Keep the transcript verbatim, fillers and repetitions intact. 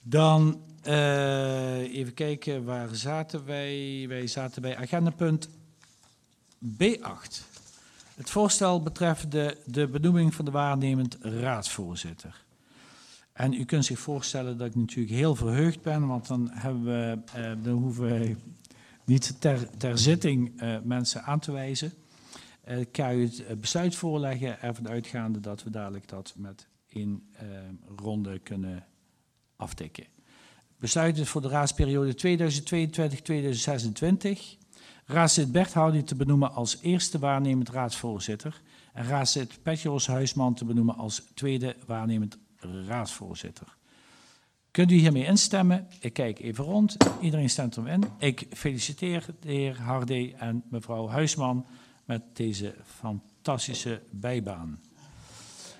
Dan uh, even kijken, waar zaten wij? Wij zaten bij agendapunt B acht. Het voorstel betreft de, de benoeming van de waarnemend raadsvoorzitter. En u kunt zich voorstellen dat ik natuurlijk heel verheugd ben, want dan, hebben we, uh, dan hoeven we niet ter, ter zitting uh, mensen aan te wijzen. Uh, ik ga u het besluit voorleggen, ervan uitgaande dat we dadelijk dat met één uh, ronde kunnen aftikken. Besluit is voor de raadsperiode tweeduizend tweeëntwintig tot tweeduizend zesentwintig. Raadslid Bert Houding te benoemen als eerste waarnemend raadsvoorzitter en raadslid Petros Huisman te benoemen als tweede waarnemend raadsvoorzitter. Kunt u hiermee instemmen? Ik kijk even rond. Iedereen stemt erom in. Ik feliciteer de heer Hardé en mevrouw Huisman met deze fantastische bijbaan.